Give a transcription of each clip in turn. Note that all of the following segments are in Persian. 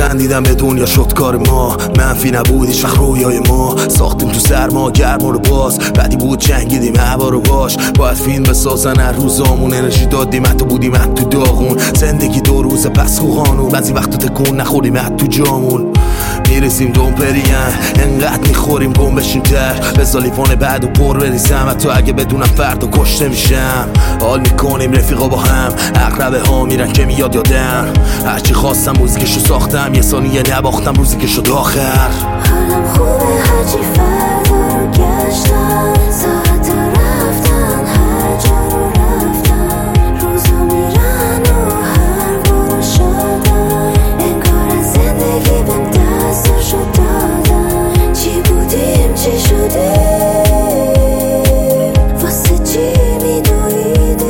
خندیدم به دنیا شد کار ما، منفی نبود هیچ وقت رویای ما. ساختیم تو سرما گرما رو باز، بعدی بود جنگیدیم هوا رو باش. باید فیلم بسازن هر روزامون، انرژی دادیم حتی بودیم حتی تو داغون. زندگی دو روز پس خو قانون، بعضی وقتا تکون نخوریم حتی تو جامون. میرسیم دوم پرین انقدر میخوریم گم بشیم تر، به لیوان بعد و پر بریزم حتی اگه بدونم فردا کشته میشم. حال میکنیم رفیقا با هم، اقربه ها میرن که میاد یادم. هرچی خواستم موزیکشو ساختم، یه ثانیه نباختم روزی که شد آخر. حالم خوبه هرچی فردا رو گشتم، ساعت رفتن هر جا رو رفتم. روزا میرن و هر بار شدم، انگار از زندگی بهم دستشو دادم. چی بودیم چی شدیم، واسه چی میدویدیم.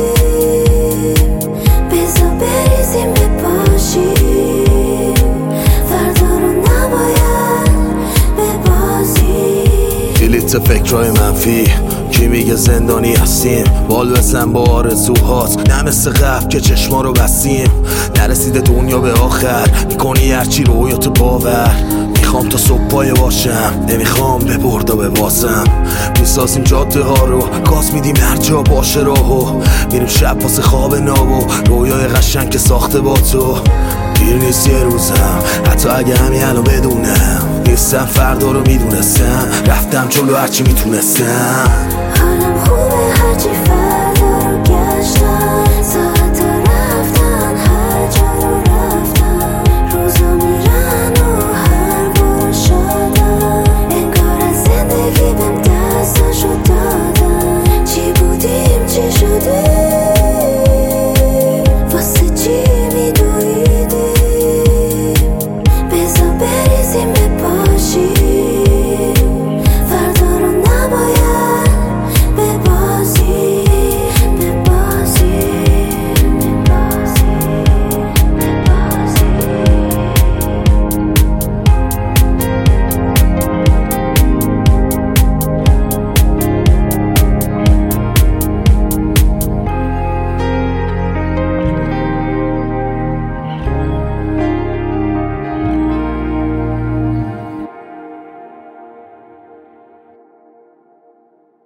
بزا بریزیم بپاشیم، فردا رو نباید ببازیم. کلیت فکرهای منفی کی میگه زندانی هستیم، بال بزن با آرزوهات، نه مثل قبل که چشما رو بستیم. نرسیده دنیا به آخر، میکنی هرچی رویاتو باور. میخوام تا صبح پایه باشم، نمیخوام ببرد و ببازم. میسازیم جاده ها رو، گاز میدیم هر جا باشه راهو. میریم شب واسه خواب نابو، رویای قشنگ که ساخته با تو. دیر نیست یه روزم، حتی اگه همین الان بدونم نیستم فردا رو میدونستم. رفتم جلو هرچی میتونستم. حالم خوبه هرچی فردا